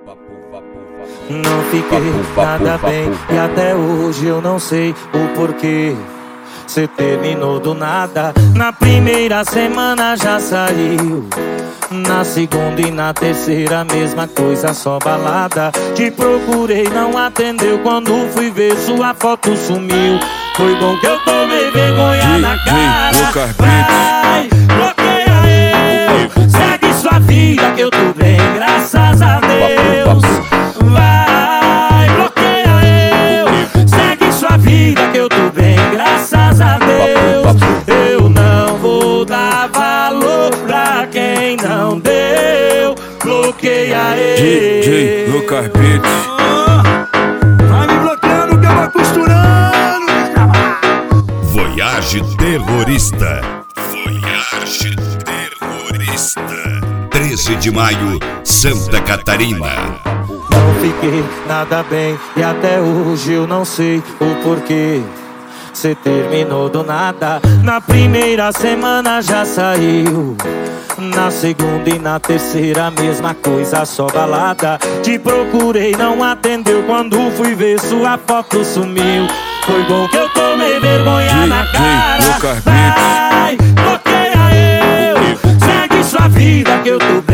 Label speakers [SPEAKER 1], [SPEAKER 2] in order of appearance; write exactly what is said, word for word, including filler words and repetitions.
[SPEAKER 1] Não fiquei nada bem e até hoje eu não sei o porquê. Cê terminou do nada, na primeira semana já saiu, na segunda e na terceira mesma coisa, só balada. Te procurei, não atendeu, quando fui ver sua foto sumiu. Foi bom que eu tomei vergonha na cara. Vai, bloqueia eu, segue sua vida que eu tô bem, graças a Deus. Vai, bloqueia eu, segue sua vida que eu tô bem, graças a Deus. Eu não vou dar valor pra quem não deu. Bloqueia eu.
[SPEAKER 2] D J Lucas Beats.
[SPEAKER 3] Vai me bloqueando que eu vou costurando.
[SPEAKER 4] Voyage Terrorista. Voyage Terrorista. treze de maio, Santa Catarina.
[SPEAKER 1] Não fiquei nada bem e até hoje eu não sei o porquê. Cê terminou do nada, na primeira semana já saiu, na segunda e na terceira mesma coisa, só balada. Te procurei, não atendeu, quando fui ver sua foto sumiu. Foi bom que eu tomei vergonha na cara. Vai, bloqueia eu, segue sua vida que eu tô bem,